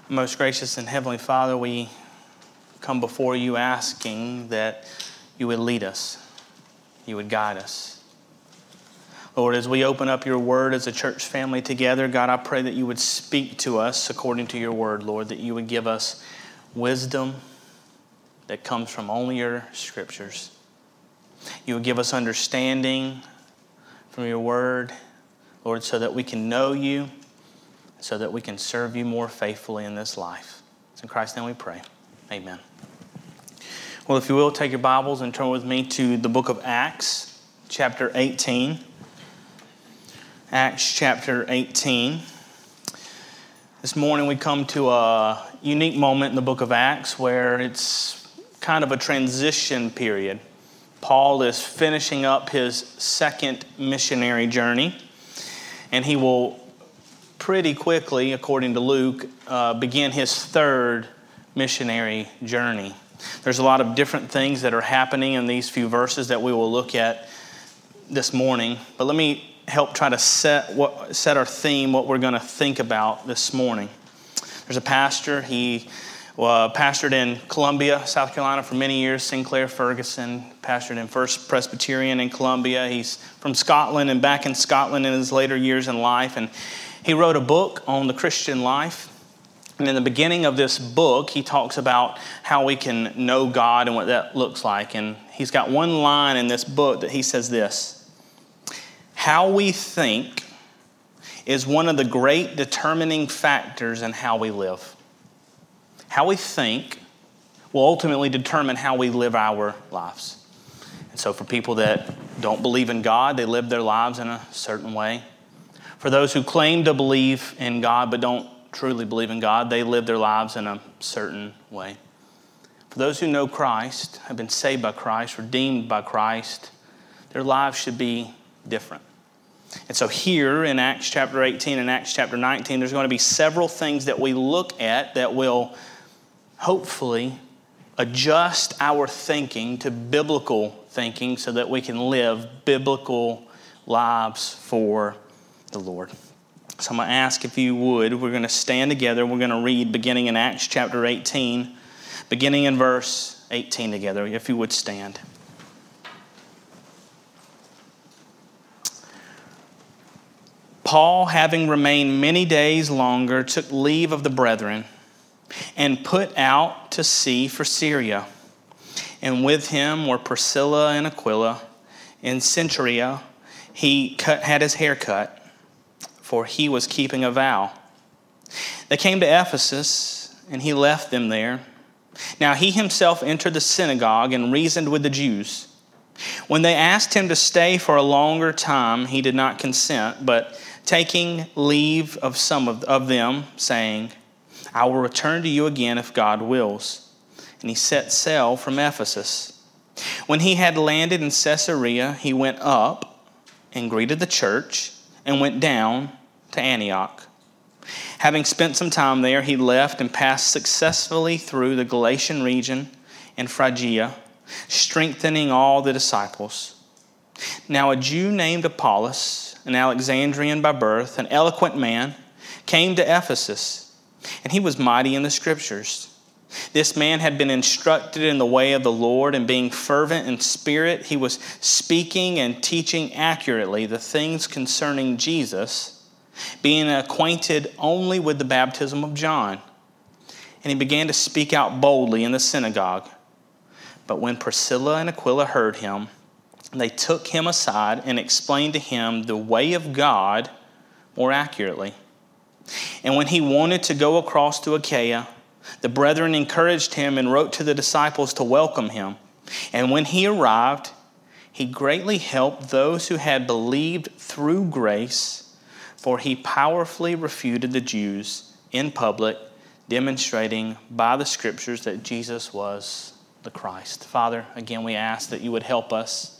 Most gracious and heavenly Father, we come before you asking that you would lead us, you would guide us. Lord, as we open up your word as a church family together, God, I pray that you would speak to us according to your word, Lord, that you would give us wisdom that comes from only your scriptures. You would give us understanding from your word, Lord, so that we can know you, so that we can serve you more faithfully in this life. It's in Christ's name we pray. Amen. Well, if you will, take your Bibles and turn with me to the book of Acts, chapter 18. Acts chapter 18. This morning we come to a unique moment in the book of Acts where it's kind of a transition period. Paul is finishing up his second missionary journey, and he will pretty quickly, according to Luke, begin his third missionary journey. There's a lot of different things that are happening in these few verses that we will look at this morning. But let me help try to set our theme, what we're going to think about this morning. There's a pastor. He pastored in Columbia, South Carolina for many years. Sinclair Ferguson pastored in First Presbyterian in Columbia. He's from Scotland and back in Scotland in his later years in life. And he wrote a book on the Christian life. And in the beginning of this book, he talks about how we can know God and what that looks like. And he's got one line in this book that he says this: how we think is one of the great determining factors in how we live. How we think will ultimately determine how we live our lives. And so for people that don't believe in God, they live their lives in a certain way. For those who claim to believe in God but don't truly believe in God, they live their lives in a certain way. For those who know Christ, have been saved by Christ, redeemed by Christ, their lives should be different. And so here in Acts chapter 18 and Acts chapter 19, there's going to be several things that we look at that will hopefully adjust our thinking to biblical thinking so that we can live biblical lives for the Lord. So I'm going to ask if you would, we're going to stand together. We're going to read beginning in Acts chapter 18, beginning in verse 18 together, if you would stand. Paul, having remained many days longer, took leave of the brethren and put out to sea for Syria. And with him were Priscilla and Aquila. In Cenchrea he had his hair cut, for he was keeping a vow. They came to Ephesus, and he left them there. Now he himself entered the synagogue and reasoned with the Jews. When they asked him to stay for a longer time, he did not consent, but taking leave of some of them, saying, I will return to you again if God wills. And he set sail from Ephesus. When he had landed in Caesarea, he went up and greeted the church and went down to Antioch. Having spent some time there, he left and passed successfully through the Galatian region and Phrygia, strengthening all the disciples. Now a Jew named Apollos, an Alexandrian by birth, an eloquent man, came to Ephesus, and he was mighty in the Scriptures. This man had been instructed in the way of the Lord, and being fervent in spirit, he was speaking and teaching accurately the things concerning Jesus, being acquainted only with the baptism of John. And he began to speak out boldly in the synagogue. But when Priscilla and Aquila heard him, they took him aside and explained to him the way of God more accurately. And when he wanted to go across to Achaia, the brethren encouraged him and wrote to the disciples to welcome him. And when he arrived, he greatly helped those who had believed through grace, for he powerfully refuted the Jews in public, demonstrating by the Scriptures that Jesus was the Christ. Father, again, we ask that you would help us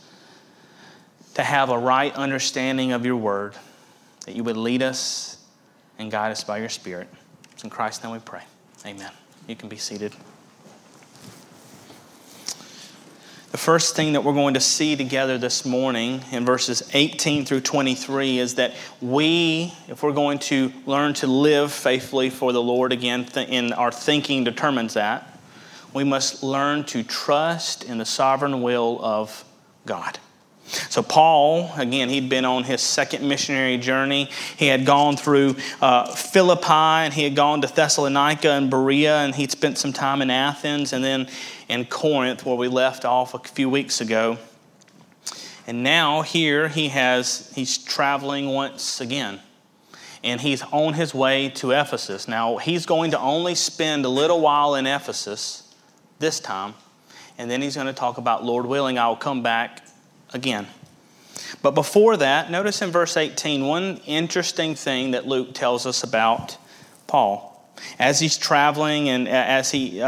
to have a right understanding of your word, that you would lead us and guide us by your Spirit. It's in Christ's name we pray. Amen. You can be seated. The first thing that we're going to see together this morning in verses 18 through 23 is that if we're going to learn to live faithfully for the Lord, again, and our thinking determines that, we must learn to trust in the sovereign will of God. So Paul, again, he'd been on his second missionary journey. He had gone through Philippi, and he had gone to Thessalonica and Berea, and he'd spent some time in Athens and then in Corinth, where we left off a few weeks ago. And now here he's traveling once again, and he's on his way to Ephesus. Now he's going to only spend a little while in Ephesus this time, and then he's going to talk about, Lord willing, I will come back again. But before that, notice in verse 18, one interesting thing that Luke tells us about Paul. As he's traveling and as he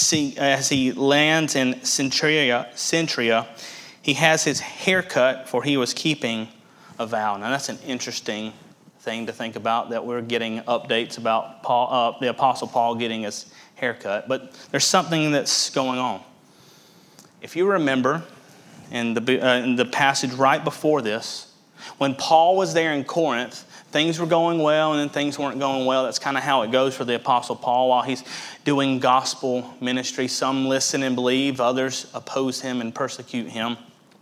lands in Centuria, he has his hair cut, for he was keeping a vow. Now that's an interesting thing to think about, that we're getting updates about Paul, the Apostle Paul getting his haircut. But there's something that's going on. If you remember, in the passage right before this, when Paul was there in Corinth, things were going well and then things weren't going well. That's kind of how it goes for the Apostle Paul while he's doing gospel ministry. Some listen and believe, others oppose him and persecute him.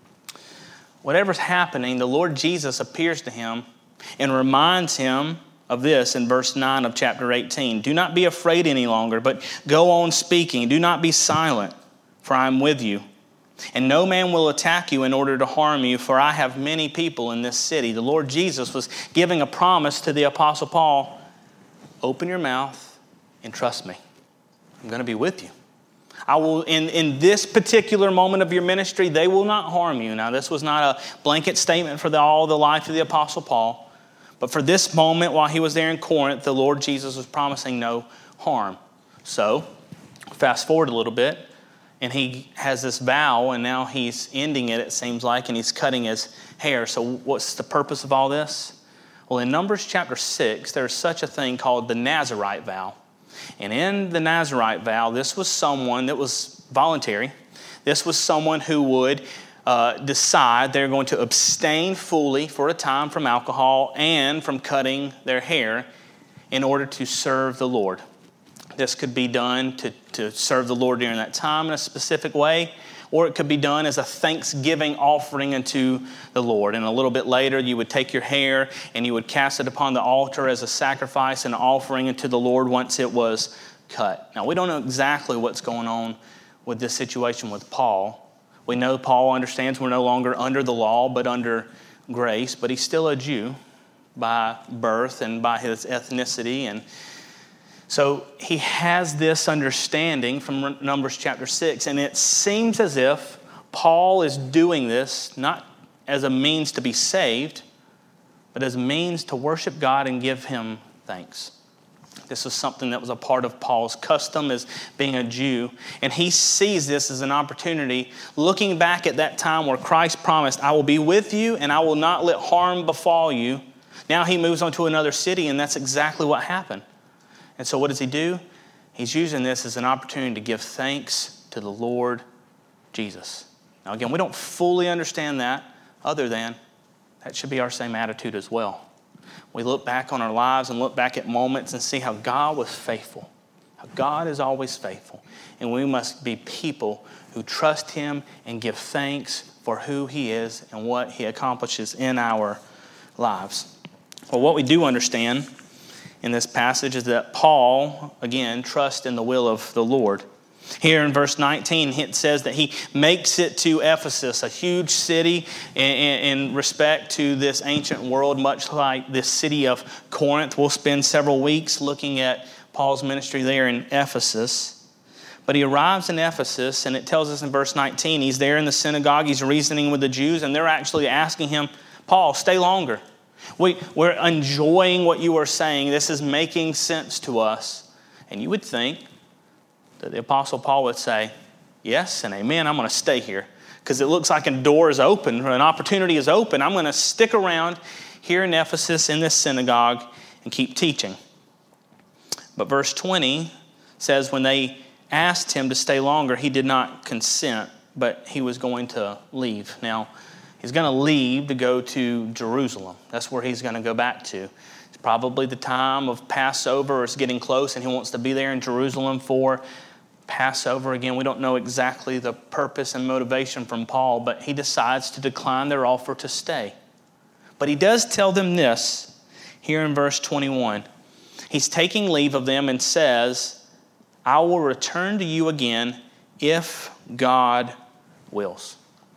Whatever's happening, the Lord Jesus appears to him and reminds him of this in verse 9 of chapter 18. Do not be afraid any longer, but go on speaking. Do not be silent, for I am with you. And no man will attack you in order to harm you, for I have many people in this city. The Lord Jesus was giving a promise to the Apostle Paul. Open your mouth and trust me. I'm going to be with you. I will, in this particular moment of your ministry, they will not harm you. Now, this was not a blanket statement for all the life of the Apostle Paul. But for this moment, while he was there in Corinth, the Lord Jesus was promising no harm. So, fast forward a little bit. And he has this vow, and now he's ending it seems like, and he's cutting his hair. So what's the purpose of all this? Well, in Numbers chapter 6, there's such a thing called the Nazirite vow. And in the Nazirite vow, this was someone that was voluntary. This was someone who would decide they're going to abstain fully for a time from alcohol and from cutting their hair in order to serve the Lord. This could be done to serve the Lord during that time in a specific way, or it could be done as a thanksgiving offering unto the Lord. And a little bit later, you would take your hair and you would cast it upon the altar as a sacrifice and offering unto the Lord once it was cut. Now, we don't know exactly what's going on with this situation with Paul. We know Paul understands we're no longer under the law, but under grace, but he's still a Jew by birth and by his ethnicity. And so he has this understanding from Numbers chapter 6, and it seems as if Paul is doing this not as a means to be saved, but as a means to worship God and give him thanks. This was something that was a part of Paul's custom as being a Jew, and he sees this as an opportunity, looking back at that time where Christ promised, I will be with you and I will not let harm befall you. Now he moves on to another city, and that's exactly what happened. And so what does he do? He's using this as an opportunity to give thanks to the Lord Jesus. Now again, we don't fully understand that, other than that should be our same attitude as well. We look back on our lives and look back at moments and see how God was faithful. How God is always faithful. And we must be people who trust him and give thanks for who he is and what he accomplishes in our lives. Well, what we do understand in this passage is that Paul, again, trusts in the will of the Lord. Here in verse 19, it says that he makes it to Ephesus, a huge city in respect to this ancient world, much like this city of Corinth. We'll spend several weeks looking at Paul's ministry there in Ephesus. But he arrives in Ephesus, and it tells us in verse 19, he's there in the synagogue, he's reasoning with the Jews, and they're actually asking him, Paul, stay longer. We're enjoying what you are saying. This is making sense to us. And you would think that the Apostle Paul would say, yes and amen, I'm going to stay here. Because it looks like a door is open, or an opportunity is open. I'm going to stick around here in Ephesus in this synagogue and keep teaching. But verse 20 says when they asked him to stay longer, he did not consent. but he was going to leave. Now, he's going to leave to go to Jerusalem. That's where he's going to go back to. It's probably the time of Passover. It's getting close, and he wants to be there in Jerusalem for Passover. Again, we don't know exactly the purpose and motivation from Paul, but he decides to decline their offer to stay. But he does tell them this here in verse 21. He's taking leave of them and says, I will return to you again if God wills.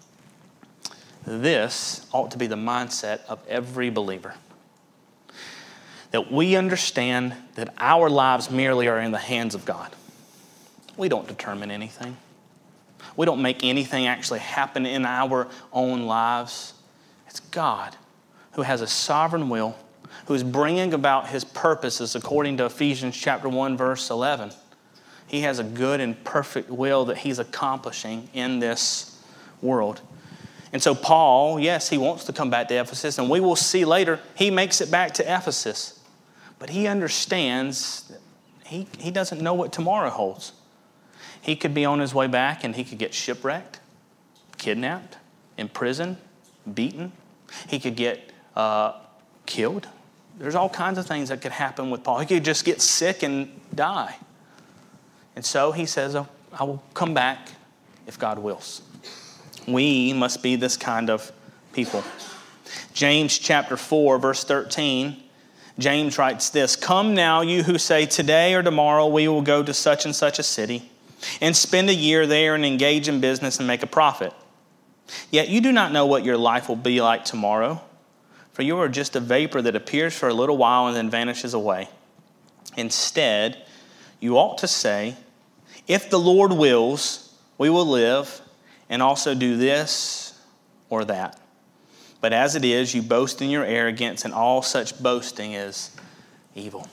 This ought to be the mindset of every believer. That we understand that our lives merely are in the hands of God. We don't determine anything. We don't make anything actually happen in our own lives. It's God who has a sovereign will, who is bringing about his purposes according to Ephesians chapter 1, verse 11. He has a good and perfect will that he's accomplishing in this world. And so Paul, yes, he wants to come back to Ephesus, and we will see later he makes it back to Ephesus. But he understands that he doesn't know what tomorrow holds. He could be on his way back and he could get shipwrecked, kidnapped, imprisoned, beaten. He could get killed. There's all kinds of things that could happen with Paul. He could just get sick and die. And so he says, I will come back if God wills. We must be this kind of people. James chapter 4, verse 13, James writes this, Come now, you who say, today or tomorrow we will go to such and such a city and spend a year there and engage in business and make a profit. Yet you do not know what your life will be like tomorrow, for you are just a vapor that appears for a little while and then vanishes away. Instead, you ought to say, if the Lord wills, we will live and also do this or that. But as it is, you boast in your arrogance, and all such boasting is evil.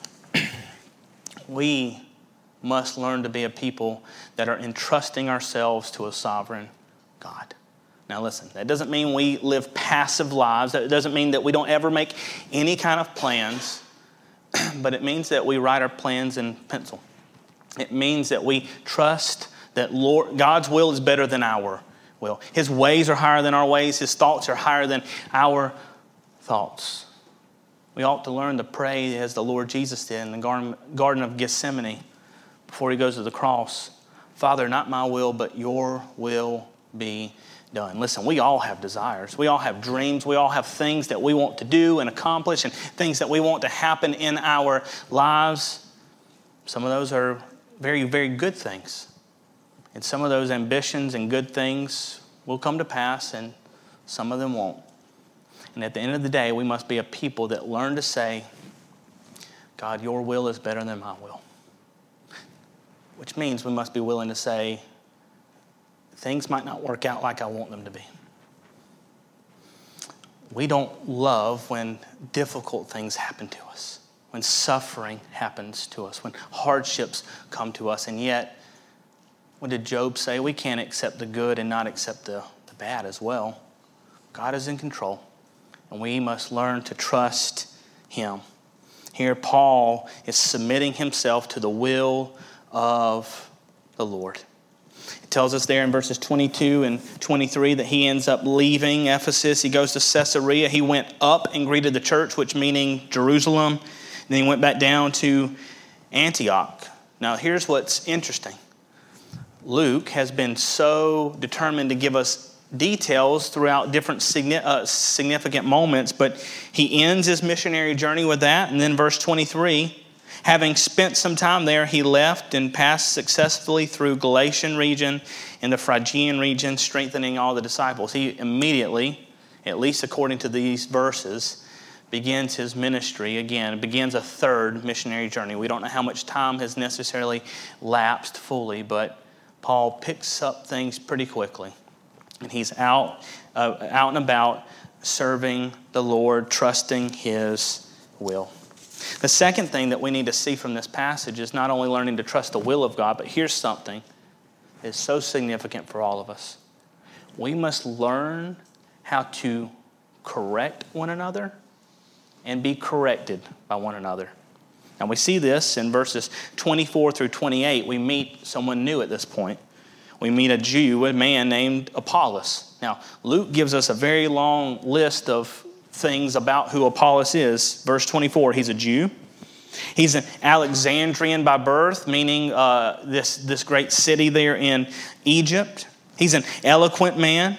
We must learn to be a people that are entrusting ourselves to a sovereign God. Now listen, that doesn't mean we live passive lives. That doesn't mean that we don't ever make any kind of plans. But it means that we write our plans in pencil. It means that we trust that God's will is better than our will. His ways are higher than our ways. His thoughts are higher than our thoughts. We ought to learn to pray as the Lord Jesus did in the Garden of Gethsemane before he goes to the cross. Father, not my will, but your will be done. Listen, we all have desires. We all have dreams. We all have things that we want to do and accomplish and things that we want to happen in our lives. Some of those are very, very good things. And some of those ambitions and good things will come to pass, and some of them won't. And at the end of the day, we must be a people that learn to say, God, your will is better than my will. Which means we must be willing to say, things might not work out like I want them to be. We don't love when difficult things happen to us, when suffering happens to us, when hardships come to us, and yet, what did Job say? We can't accept the good and not accept the bad as well. God is in control, and we must learn to trust him. Here, Paul is submitting himself to the will of the Lord. It tells us there in verses 22 and 23 that he ends up leaving Ephesus. He goes to Caesarea. He went up and greeted the church, which meaning Jerusalem. And then he went back down to Antioch. Now, here's what's interesting. Luke has been so determined to give us details throughout different significant moments, but he ends his missionary journey with that. And then verse 23, having spent some time there, he left and passed successfully through Galatian region and the Phrygian region, strengthening all the disciples. He immediately, at least according to these verses, begins his ministry again. It begins a third missionary journey. We don't know how much time has necessarily lapsed fully, but Paul picks up things pretty quickly. And he's out and about serving the Lord, trusting his will. The second thing that we need to see from this passage is not only learning to trust the will of God, but here's something that is so significant for all of us. We must learn how to correct one another and be corrected by one another. And we see this in verses 24 through 28. We meet someone new at this point. we meet a Jew, a man named Apollos. Now, Luke gives us a very long list of things about who Apollos is. Verse 24, he's a Jew. He's an Alexandrian by birth, meaning this great city there in Egypt. He's an eloquent man.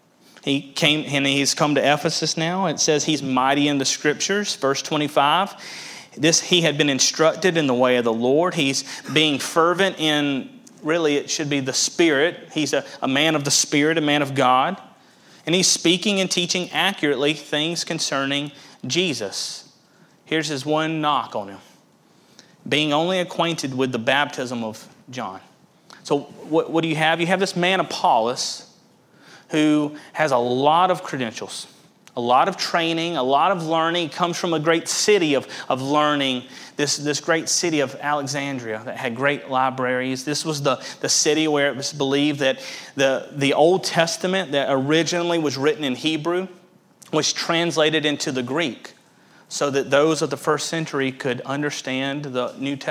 He's come to Ephesus now. It says he's mighty in the scriptures. Verse 25, he had been instructed in the way of the Lord. He's being fervent in, really it should be the Spirit. He's a man of the Spirit, a man of God. And he's speaking and teaching accurately things concerning Jesus. Here's his one knock on him: being only acquainted with the baptism of John. So what do you have? You have this man Apollos who has a lot of credentials, a lot of training, a lot of learning. He comes from a great city of learning, this great city of Alexandria that had great libraries. This was the city where it was believed that the Old Testament that originally was written in Hebrew was translated into the Greek, so that those of the first century could understand the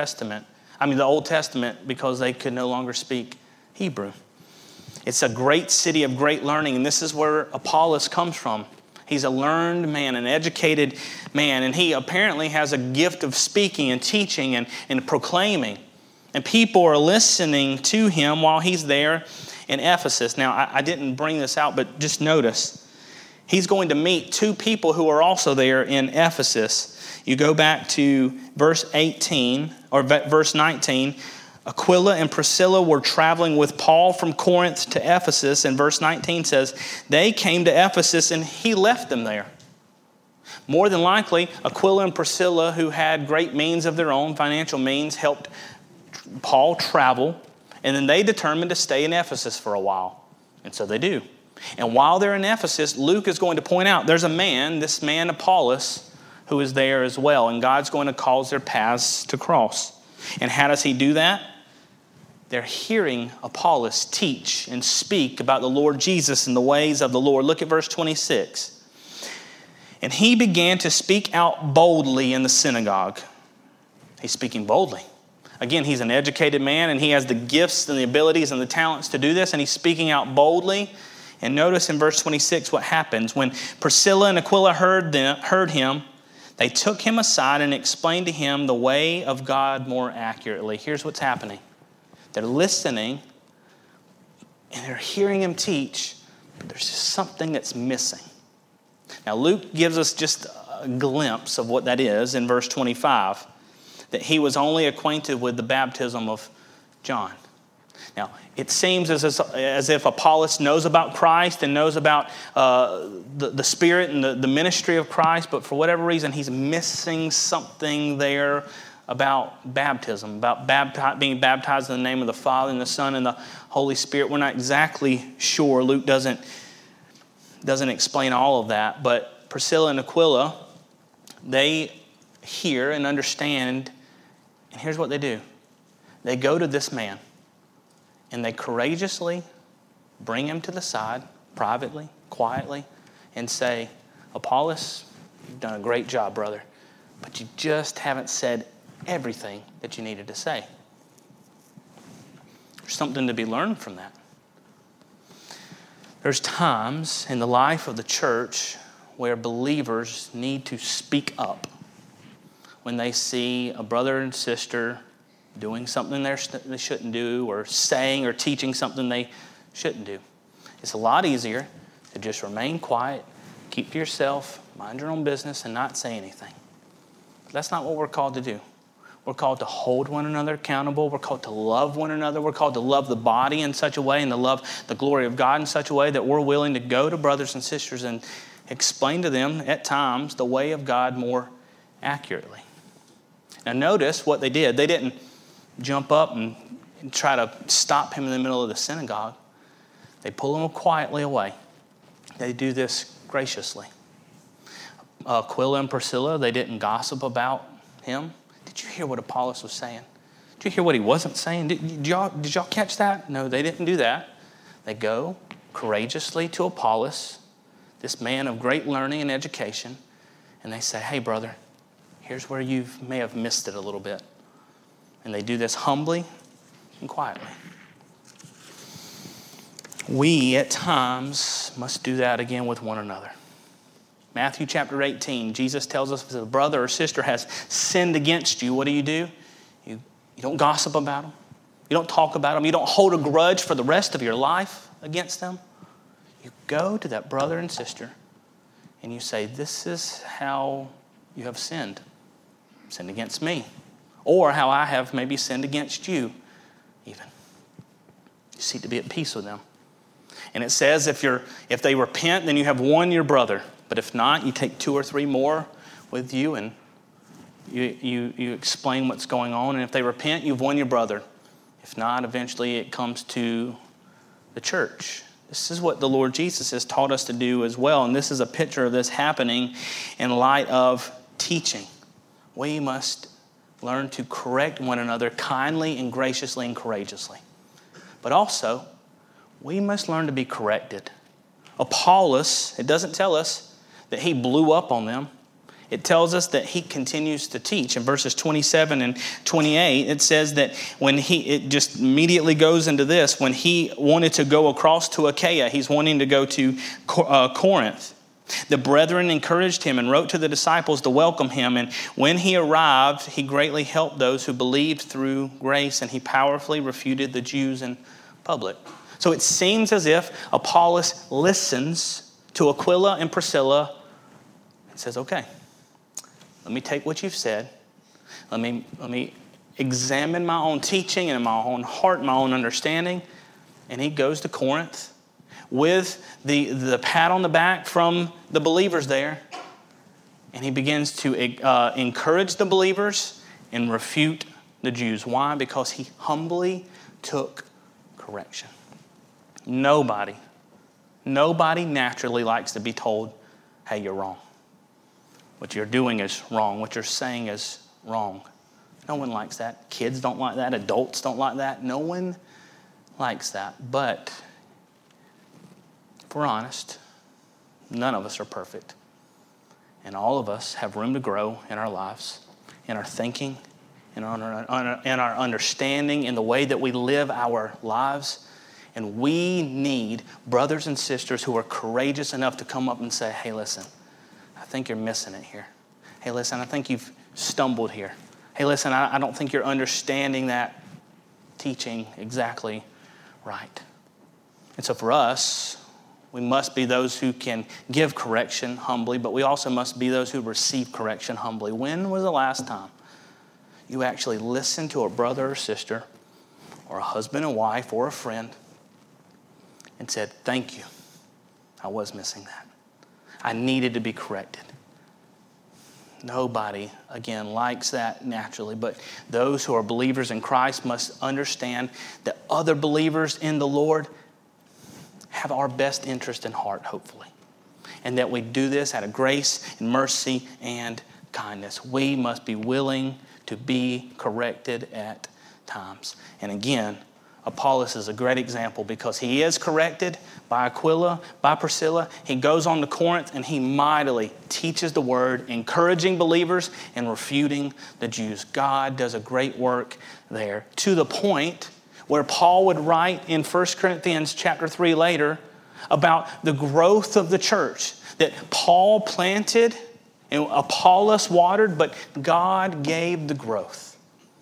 the Old Testament, because they could no longer speak Hebrew. It's a great city of great learning, and this is where Apollos comes from. He's a learned man, an educated man, and he apparently has a gift of speaking and teaching and proclaiming. And people are listening to him while he's there in Ephesus. Now, I didn't bring this out, but just notice, he's going to meet two people who are also there in Ephesus. You go back to verse 18 or verse 19. Aquila and Priscilla were traveling with Paul from Corinth to Ephesus, and verse 19 says, they came to Ephesus and he left them there. More than likely, Aquila and Priscilla, who had great means of their own, financial means, helped Paul travel, and then they determined to stay in Ephesus for a while. And so they do. And while they're in Ephesus, Luke is going to point out there's a man, this man Apollos, who is there as well, and God's going to cause their paths to cross. And how does he do that? They're hearing Apollos teach and speak about the Lord Jesus and the ways of the Lord. Look at verse 26. And he began to speak out boldly in the synagogue. He's speaking boldly. Again, he's an educated man, and he has the gifts and the abilities and the talents to do this, and he's speaking out boldly. And notice in verse 26 what happens. When Priscilla and Aquila heard him, they took him aside and explained to him the way of God more accurately. Here's what's happening. They're listening, and they're hearing him teach, but there's just something that's missing. Now, Luke gives us just a glimpse of what that is in verse 25, that he was only acquainted with the baptism of John. Now, it seems as if Apollos knows about Christ and knows about the Spirit and the ministry of Christ, but for whatever reason, he's missing something there about baptism, about being baptized in the name of the Father and the Son and the Holy Spirit. We're not exactly sure. Luke doesn't explain all of that, but Priscilla and Aquila, they hear and understand, and here's what they do. They go to this man, and they courageously bring him to the side, privately, quietly, and say, Apollos, you've done a great job, brother, but you just haven't said everything that you needed to say. There's something to be learned from that. There's times in the life of the church where believers need to speak up when they see a brother and sister doing something they shouldn't do, or saying or teaching something they shouldn't do. It's a lot easier to just remain quiet, keep to yourself, mind your own business, and not say anything. But that's not what we're called to do. We're called to hold one another accountable. We're called to love one another. We're called to love the body in such a way and to love the glory of God in such a way that we're willing to go to brothers and sisters and explain to them at times the way of God more accurately. Now notice what they did. They didn't jump up and try to stop him in the middle of the synagogue. They pull him quietly away. They do this graciously. Aquila and Priscilla, they didn't gossip about him. Did you hear what Apollos was saying? Did you hear what he wasn't saying? Did y'all catch that? No, they didn't do that. They go courageously to Apollos, this man of great learning and education, and they say, hey, brother, here's where you may have missed it a little bit. And they do this humbly and quietly. We at times must do that again with one another. Matthew chapter 18, Jesus tells us if a brother or sister has sinned against you, what do? You don't gossip about them. You don't talk about them. You don't hold a grudge for the rest of your life against them. You go to that brother and sister and you say, this is how you have sinned against me. Or how I have maybe sinned against you even. You seek to be at peace with them. And it says if they repent, then you have won your brother. But if not, you take 2 or 3 more with you and you explain what's going on. And if they repent, you've won your brother. If not, eventually it comes to the church. This is what the Lord Jesus has taught us to do as well. And this is a picture of this happening in light of teaching. We must learn to correct one another kindly and graciously and courageously. But also, we must learn to be corrected. Apollos, it doesn't tell us that he blew up on them. It tells us that he continues to teach. In verses 27 and 28, it says that it just immediately goes into this. When he wanted to go across to Achaia, he's wanting to go to Corinth. The brethren encouraged him and wrote to the disciples to welcome him. And when he arrived, he greatly helped those who believed through grace, and he powerfully refuted the Jews in public. So it seems as if Apollos listens to Aquila and Priscilla and says, okay, let me take what you've said. Let me examine my own teaching and my own heart, my own understanding. And he goes to Corinth with the pat on the back from the believers there. And he begins to encourage the believers and refute the Jews. Why? Because he humbly took correction. Nobody naturally likes to be told, hey, you're wrong. What you're doing is wrong. What you're saying is wrong. No one likes that. Kids don't like that. Adults don't like that. No one likes that. But if we're honest, none of us are perfect. And all of us have room to grow in our lives, in our thinking, in our understanding, in the way that we live our lives. And we need brothers and sisters who are courageous enough to come up and say, hey, listen, I think you're missing it here. Hey, listen, I think you've stumbled here. Hey, listen, I don't think you're understanding that teaching exactly right. And so for us, we must be those who can give correction humbly, but we also must be those who receive correction humbly. When was the last time you actually listened to a brother or sister or a husband and wife or a friend and said, thank you, I was missing that. I needed to be corrected. Nobody, again, likes that naturally, but those who are believers in Christ must understand that other believers in the Lord have our best interest in heart, hopefully, and that we do this out of grace and mercy and kindness. We must be willing to be corrected at times. And again, Apollos is a great example because he is corrected by Aquila, by Priscilla. He goes on to Corinth and he mightily teaches the word, encouraging believers and refuting the Jews. God does a great work there to the point where Paul would write in 1 Corinthians chapter 3 later about the growth of the church, that Paul planted and Apollos watered, but God gave the growth.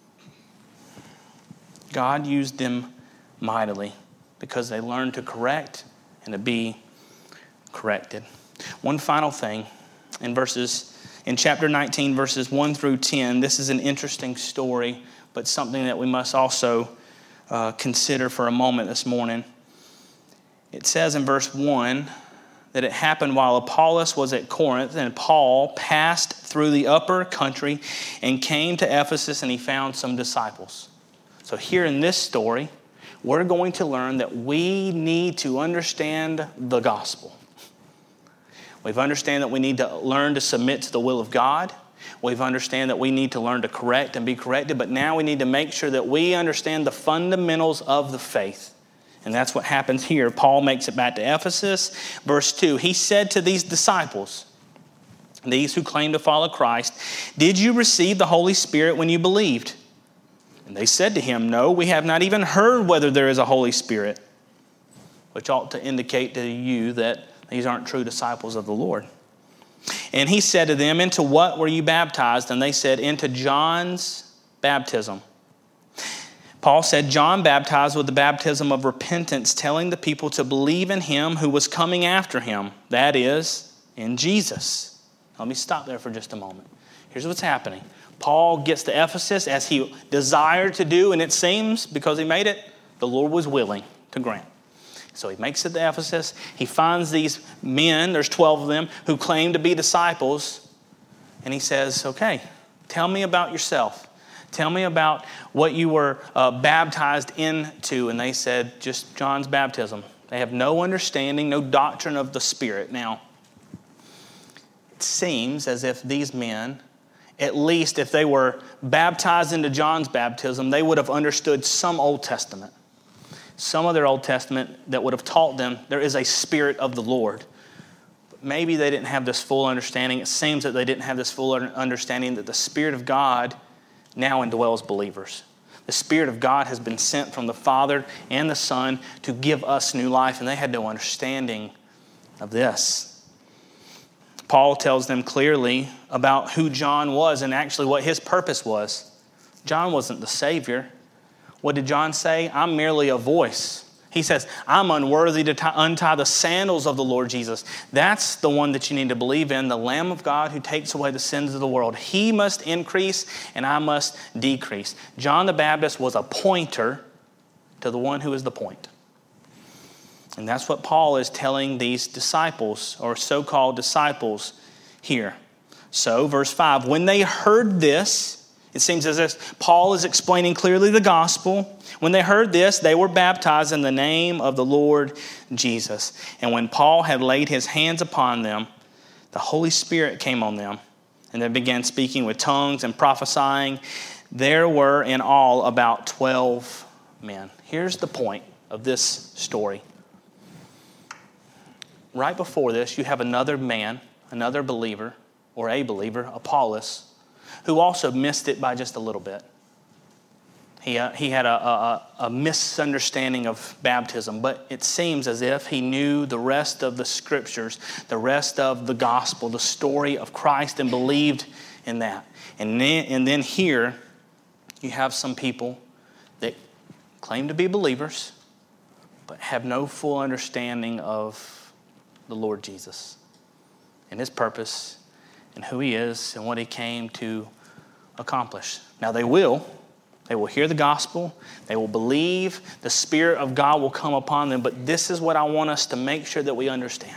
God used them mightily because they learned to correct and to be corrected. One final thing in chapter 19, verses 1 through 10, this is an interesting story, but something that we must also consider for a moment this morning. It says in verse 1 that it happened while Apollos was at Corinth, and Paul passed through the upper country and came to Ephesus, and he found some disciples. So here in this story, we're going to learn that we need to understand the gospel. We've understand that we need to learn to submit to the will of God. We've understand that we need to learn to correct and be corrected, but now we need to make sure that we understand the fundamentals of the faith. And that's what happens here. Paul makes it back to Ephesus. Verse 2, he said to these disciples, these who claim to follow Christ, did you receive the Holy Spirit when you believed? And they said to him, no, we have not even heard whether there is a Holy Spirit. which ought to indicate to you that these aren't true disciples of the Lord. And he said to them, into what were you baptized? And they said, into John's baptism. Paul said, John baptized with the baptism of repentance, telling the people to believe in him who was coming after him, that is, in Jesus. Let me stop there for just a moment. Here's what's happening. Paul gets to Ephesus as he desired to do, and it seems, because he made it, the Lord was willing to grant. So he makes it to Ephesus. He finds these men, there's 12 of them, who claim to be disciples. And he says, okay, tell me about yourself. Tell me about what you were baptized into. And they said, just John's baptism. They have no understanding, no doctrine of the Spirit. Now, it seems as if these men, at least if they were baptized into John's baptism, they would have understood some Old Testament. Some of their Old Testament that would have taught them there is a Spirit of the Lord. But maybe they didn't have this full understanding. It seems that they didn't have this full understanding that the Spirit of God now indwells believers. The Spirit of God has been sent from the Father and the Son to give us new life, and they had no understanding of this. Paul tells them clearly about who John was and actually what his purpose was. John wasn't the Savior. What did John say? I'm merely a voice. He says, I'm unworthy to untie the sandals of the Lord Jesus. That's the one that you need to believe in, the Lamb of God who takes away the sins of the world. He must increase and I must decrease. John the Baptist was a pointer to the one who is the point. And that's what Paul is telling these disciples, or so-called disciples, here. So, verse 5, when they heard this, it seems as if Paul is explaining clearly the gospel. When they heard this, they were baptized in the name of the Lord Jesus. And when Paul had laid his hands upon them, the Holy Spirit came on them, and they began speaking with tongues and prophesying. There were in all about 12 men. Here's the point of this story. Right before this, you have another man, another believer, or a believer, Apollos, who also missed it by just a little bit. He had a misunderstanding of baptism, but it seems as if he knew the rest of the scriptures, the rest of the gospel, the story of Christ, and believed in that. And then here, you have some people that claim to be believers, but have no full understanding of the Lord Jesus and his purpose and who he is and what he came to accomplish. Now they will hear the gospel, they will believe, the Spirit of God will come upon them, but this is what I want us to make sure that we understand.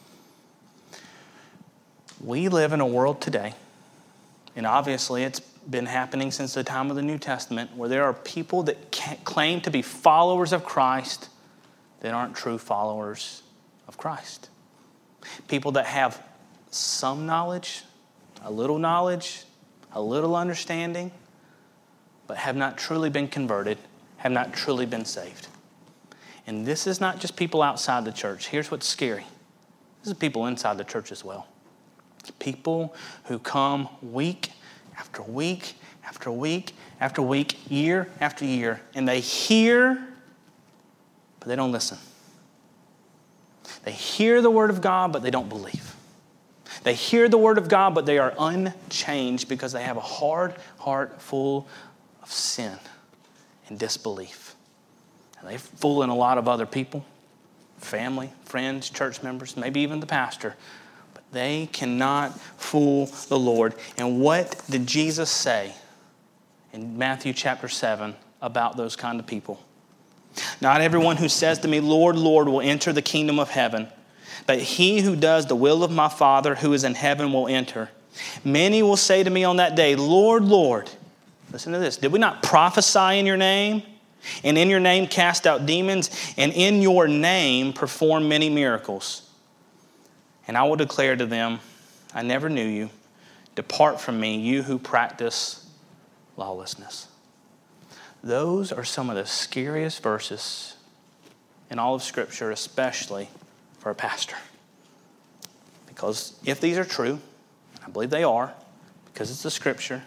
We live in a world today, and obviously it's been happening since the time of the New Testament, where there are people that claim to be followers of Christ that aren't true followers of Christ. People that have some knowledge, a little understanding, but have not truly been converted, have not truly been saved. And this is not just people outside the church. Here's what's scary. This is people inside the church as well. People who come week after week after week after week, year after year, and they hear, but they don't listen. They hear the word of God, but they don't believe. They hear the word of God, but they are unchanged because they have a hard heart full of sin and disbelief. And they fool in a lot of other people, family, friends, church members, maybe even the pastor. But they cannot fool the Lord. And what did Jesus say in Matthew chapter 7 about those kind of people? Not everyone who says to me, Lord, Lord, will enter the kingdom of heaven, but he who does the will of my Father who is in heaven will enter. Many will say to me on that day, Lord, Lord, listen to this, did we not prophesy in your name? And in your name cast out demons, and in your name perform many miracles? And I will declare to them, I never knew you. Depart from me, you who practice lawlessness. Those are some of the scariest verses in all of Scripture, especially for a pastor. Because if these are true, and I believe they are, because it's the Scripture,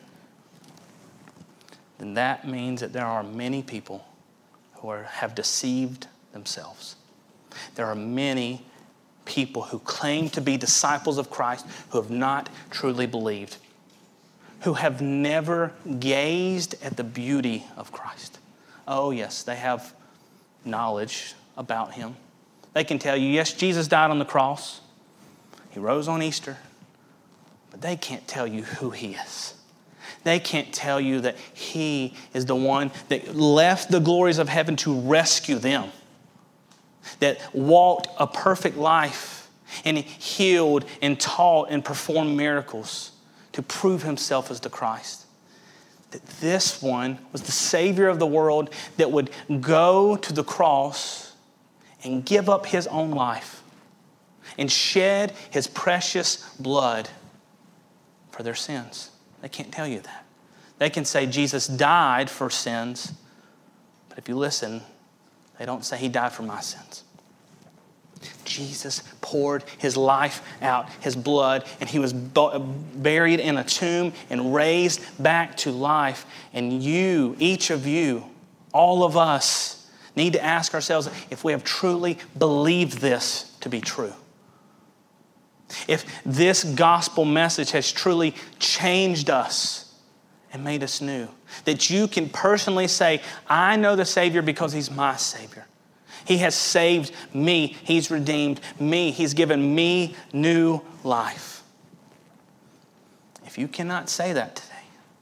then that means that there are many people who have deceived themselves. There are many people who claim to be disciples of Christ who have not truly believed, who have never gazed at the beauty of Christ. Oh, yes, they have knowledge about him. They can tell you, yes, Jesus died on the cross. He rose on Easter. But they can't tell you who he is. They can't tell you that he is the one that left the glories of heaven to rescue them, that walked a perfect life and healed and taught and performed miracles to prove himself as the Christ. That this one was the Savior of the world that would go to the cross and give up his own life and shed his precious blood for their sins. They can't tell you that. They can say Jesus died for sins, but if you listen, they don't say he died for my sins. Jesus poured his life out, his blood, and he was buried in a tomb and raised back to life. And you, each of you, all of us, need to ask ourselves if we have truly believed this to be true. If this gospel message has truly changed us and made us new. That you can personally say, I know the Savior because he's my Savior. He has saved me. He's redeemed me. He's given me new life. If you cannot say that today,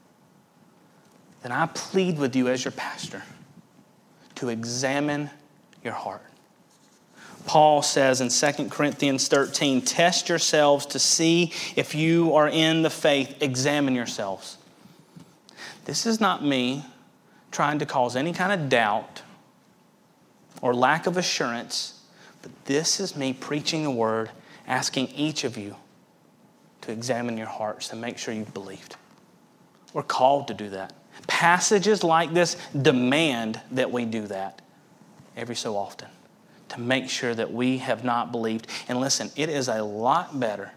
then I plead with you as your pastor to examine your heart. Paul says in 2 Corinthians 13, test yourselves to see if you are in the faith. Examine yourselves. This is not me trying to cause any kind of doubt or lack of assurance, but this is me preaching the word, asking each of you to examine your hearts and make sure you've believed. We're called to do that. Passages like this demand that we do that every so often to make sure that we have not believed. And listen, it is a lot better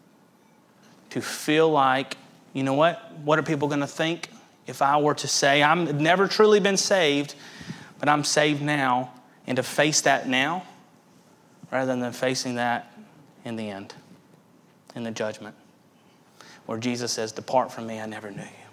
to feel like, you know what are people going to think if I were to say, I've never truly been saved, but I'm saved now, and to face that now rather than facing that in the end, in the judgment, where Jesus says, depart from me, I never knew you.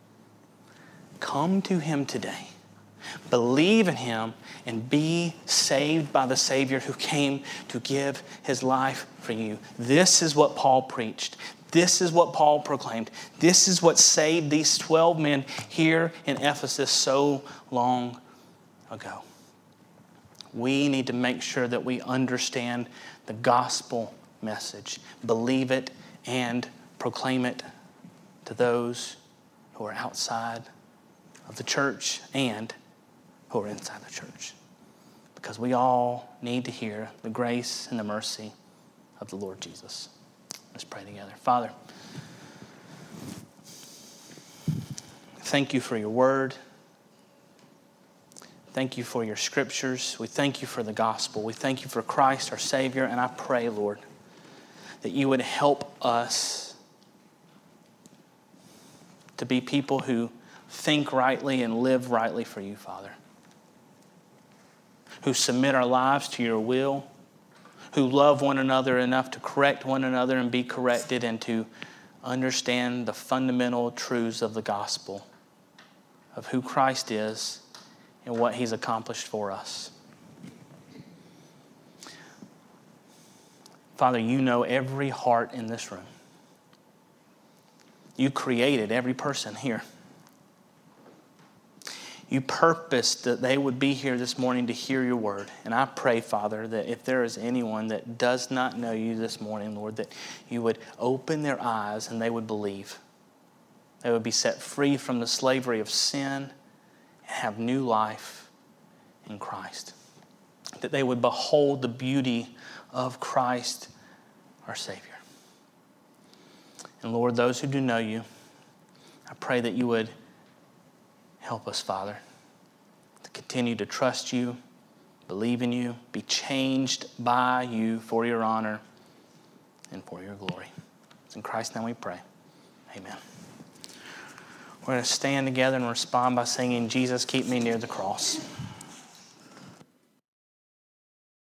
Come to him today. Believe in him and be saved by the Savior who came to give his life for you. This is what Paul preached. This is what Paul proclaimed. This is what saved these 12 men here in Ephesus so long ago. We need to make sure that we understand the gospel message, believe it, and proclaim it to those who are outside of the church and who are inside the church. Because we all need to hear the grace and the mercy of the Lord Jesus. Let's pray together. Father, thank you for your word. Thank you for your scriptures. We thank you for the gospel. We thank you for Christ, our Savior. And I pray, Lord, that you would help us to be people who think rightly and live rightly for you, Father. Who submit our lives to your will. Who love one another enough to correct one another and be corrected, and to understand the fundamental truths of the gospel, of who Christ is and what he's accomplished for us. Father, you know every heart in this room. You created every person here. You purposed that they would be here this morning to hear your word. And I pray, Father, that if there is anyone that does not know you this morning, Lord, that you would open their eyes and they would believe. They would be set free from the slavery of sin and have new life in Christ. That they would behold the beauty of Christ, our Savior. And Lord, those who do know you, I pray that you would help us, Father, to continue to trust you, believe in you, be changed by you for your honor and for your glory. It's in Christ's name we pray. Amen. We're going to stand together and respond by singing, Jesus, Keep Me Near the Cross.